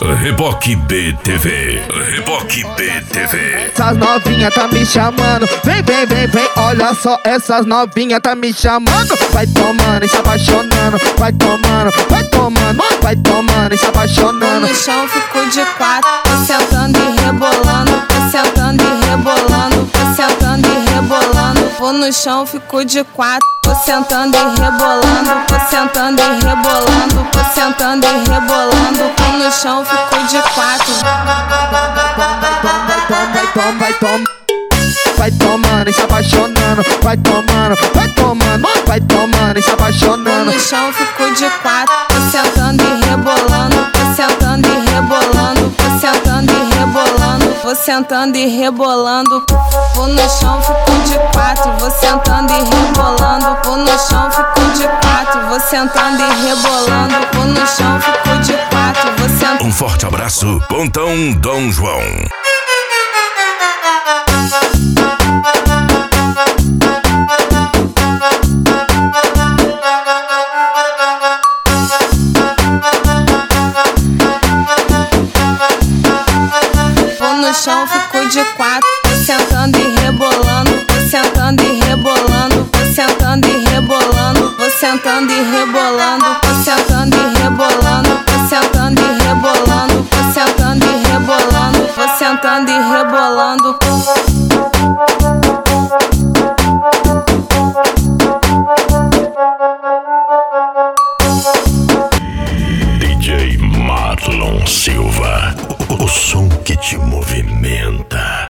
Reboque BTV. Reboque BTV. Essas novinhas tá me chamando. Vem, vem, vem, vem. Olha só, essas novinhas tá me chamando. Vai tomando e se apaixonando. Vai tomando, vai tomando, vai tomando e se apaixonando. No chão fico de quatro, tô sentando e rebolando, tô sentando e rebolando, tô sentando e rebolando. Vou no chão, fico de quatro, tô sentando e rebolando, tô sentando e rebolando, tô sentando e rebolando. Vou no chão, fico de quatro. Vai tomando e se apaixonando. Vai tomando, vai tomando, vai tomando e se apaixonando. No chão fico de quatro, tô sentando e rebolando, tô sentando e rebolando, tô sentando e rebolando, vou sentando e rebolando. Vou no chão, fico de quatro, vou sentando e rebolando. Vou no chão, fico de quatro, vou sentando e rebolando. Vou no chão, fico de quatro, vou sentando. Um forte abraço, Pontão Dom João. No chão fico de quatro, tô sentando e rebolando, tô sentando e rebolando, tô sentando e rebolando, tô sentando e rebolando.